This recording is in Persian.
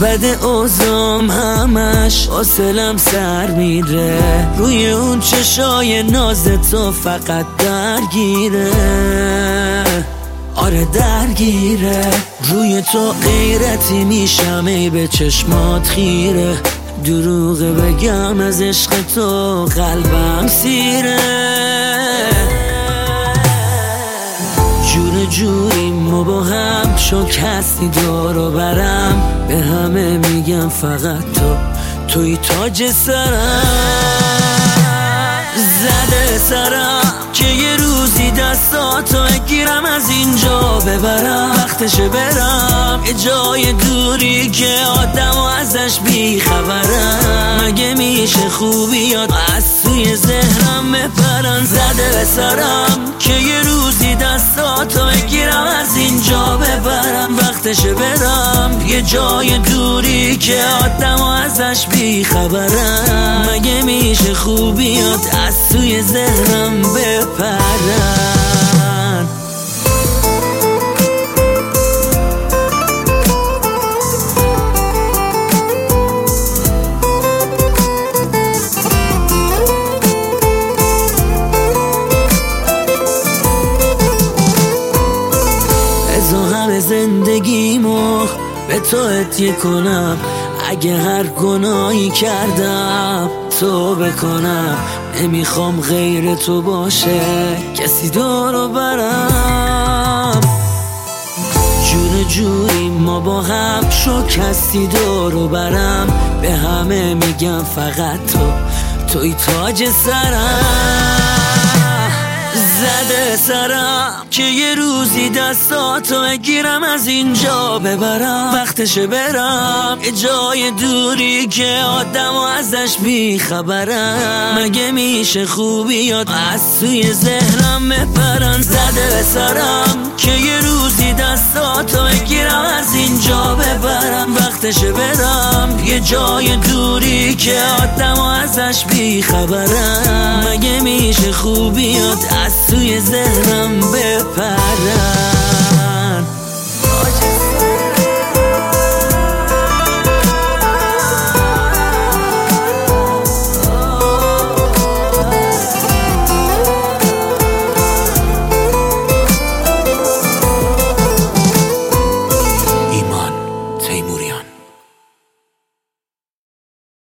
بده اوزام همش حوصلم سر میره، روی اون چشای ناز تو فقط درگیره، آره درگیره. روی تو غیرتی میشم ای به چشمات خیره، دروغه بگم از عشق تو قلبم سیره. جور جوریم ما با هم، شکستی دور برم، به همه میگم فقط توی تاج سرم. زده سرم که یه روزی دستاتو بگیرم از اینجا ببرم، وقتشه برم یه جای دوری که آدم و ازش بیخبرم. مگه میشه خوبیات از توی ذهنم بپرن؟ زده به سرم که یه روزی دستاتو بگیرم از اینجا ببرم، وقتشه برم یه جای دوری که آدم و ازش بیخبرم. مگه میشه خوبیات از توی ذهنم بپرن؟ همه زندگیمو به تو هدیه کنم، اگه هر گناهی کردم تو بکنم. نمیخوام غیر تو باشه کسی دورو برم، جور جوری ما با هم، شکستی دورو برم، به همه میگم فقط توی تاج سرم. زده سرم که یه روزی دستاتو بگیرم از اینجا ببرم، وقتشه برم یه جای دوری که آدم و ازش بیخبرم. مگه میشه خوبیات از توی ذهنم بپرن؟ زده به سرم که یه روزی دستاتو بگیرم از اینجا ببرم، وقتشه برم یه جای دوری که آدم و ازش بیخبرم. مگه میشه خوبیات از توی ذهنم بپرن؟